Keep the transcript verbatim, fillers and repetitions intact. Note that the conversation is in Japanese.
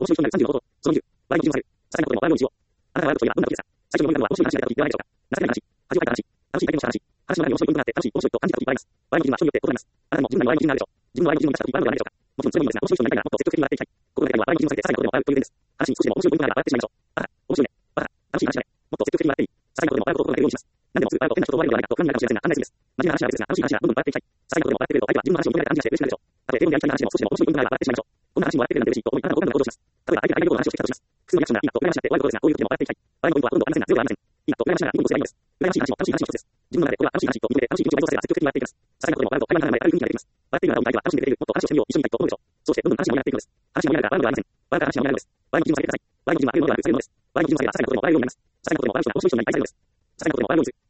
面白い人になるさんじゅうのこと、そのにじゅう、場合の基準をされる。些細なことでも場合の一を。あなたはワードといえばどんなことですか？最初に思い浮かぶのは面白い話であるとき言わないでしょうか。情けない話、恥をかいた話、楽しい体験をした話、話の中に面白い部分があって楽しい、面白いと感じたとき場合です。場合の基準は人によって異なります。あなたも自分なりの場合の基準があるでしょう。自分の場合の基準を満たしたとき場合のではないでしょうか。もちろん強いのですが、面白い人になりたいならもっと積極的に笑っていきたい。心の中には場合の基準をさせて些細なことでも笑うという点です。話に少しでも面白い部分があれば笑ってしまいましょう。ああ、面白いね。ああ、楽しい話だね。もっと積極的に笑っていい。些細なことでも笑うことを心がけるようにします。何でもすぐ笑うと変な人と思われるのではないかと不安になるかもしれませんが、案内するです。真面目な話は別ですが、楽しい話はどんどん笑っていきたい。些細なことでも笑ってくれると相手は自分の話を認められた感じがして嬉しくなるでしょう。たとえ平凡でありきたりな話でも少しでも面白い部分があれば笑ってしまいましょう。こんな話も笑ってくれるなんて嬉しいと思い、あなたも他の行動をします。例えば相手が相手の話をしてきたとします。複数のリアクションがいいなと羨ましいなって終わることですが、こういう時でも笑っていきたい。場合のポイントはほとんどありませんが、強くはありません。いいなと羨ましいなら日本語すればいいのです。羨ましい話も楽しい話の一つです。自分の中でこれは楽しい話と認めて楽しい気持ちを倍増させれば積極的に笑っていきます。些細なことでも笑うと会話の中で明るい雰囲気が出てきます。笑っているなら相手は楽しんでくれる、もっと話をしてみよう、一緒にいたいと思うでしょう。そうしてどんどん話が盛り上がっていくのです。話が盛り上がるから笑うのではありません。笑うから話が盛り上がるのです。場合の基準を下げてください。場合の基準はあるのではなく、下げるのです。場合の基準を下げれば些細なことでも笑えるようになります。些細なことでも笑う人は面白い人に愛されるのです。些細なことでも笑うようにする。